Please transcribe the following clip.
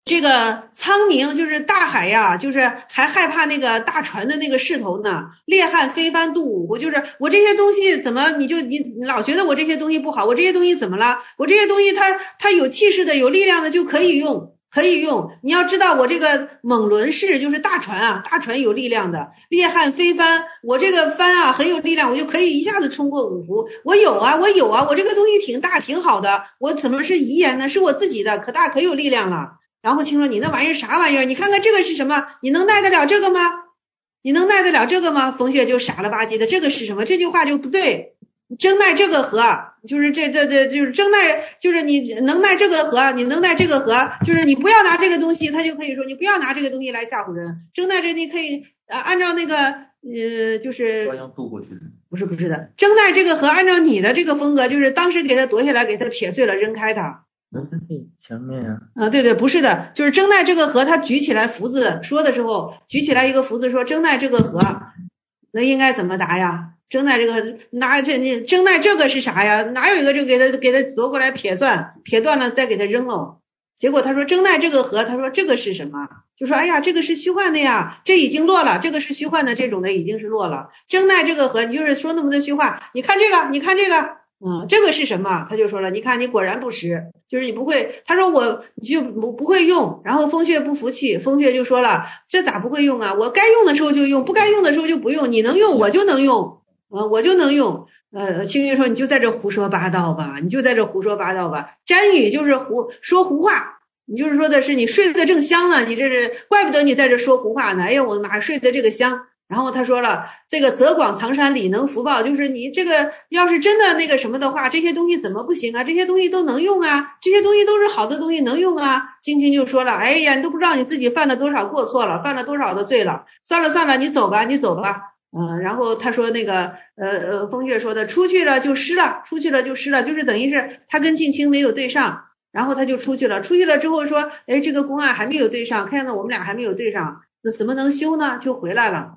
这个苍冥就是大海呀，就是还害怕那个大船的那个势头呢。烈汉飞帆渡五湖，就是我这些东西怎么你老觉得我这些东西不好？我这些东西怎么了？我这些东西它有气势的、有力量的就可以用。可以用，你要知道我这个猛轮式就是大船啊，大船有力量的，烈汉飞帆，我这个帆啊很有力量，我就可以一下子冲过五湖。我有啊，我这个东西挺大挺好的，我怎么是遗言呢？是我自己的，可大可有力量了。然后听说你那玩意儿啥玩意儿？你看看这个是什么？你能耐得了这个吗？你能耐得了这个吗？冯雪就傻了吧唧的，这个是什么？这句话就不对。争耐这个河，就是就是争耐，就是你能耐这个河，你能耐这个河，就是你不要拿这个东西，他就可以说你不要拿这个东西来吓唬人。争耐这你可以按照那个就是专用渡过去。 不是的，争耐这个河按照你的这个风格，就是当时给他夺下来，给他撇碎了，扔开他。 那是前面啊。 对，不是的，就是争耐这个河，他举起来福字说的时候，举起来一个福字说争耐这个河，那应该怎么答呀？争奈这个你争奈这个是啥呀？哪有一个就给他夺过来撇断了再给他扔了。结果他说争奈这个河，他说这个是什么？就说哎呀，这个是虚幻的呀，这已经落了，这个是虚幻的，这种的已经是落了。争奈这个河，你就是说那么多虚话，你看这个，这个是什么？他就说了，你看你果然不识，就是你不会。他说我就不会用，然后风穴不服气，风穴就说了，这咋不会用啊？我该用的时候就用，不该用的时候就不用。你能用，我就能用。我就能用。青云说你就在这胡说八道吧，詹宇就是说胡话，你就是说的是你睡得正香呢，你这是怪不得你在这说胡话呢。哎呀，我妈睡得这个香。然后他说了，这个泽广藏山理能福报，就是你这个要是真的那个什么的话，这些东西怎么不行啊？这些东西都能用啊，这些东西都是好的东西，能用啊。金青就说了，哎呀，你都不知道你自己犯了多少过错了，犯了多少的罪了。算了，你走吧。然后他说那个风月说的出去了就失了，就是等于是他跟静清没有对上，然后他就出去了之后说，哎，这个公案还没有对上，看到我们俩还没有对上，那怎么能修呢？就回来了。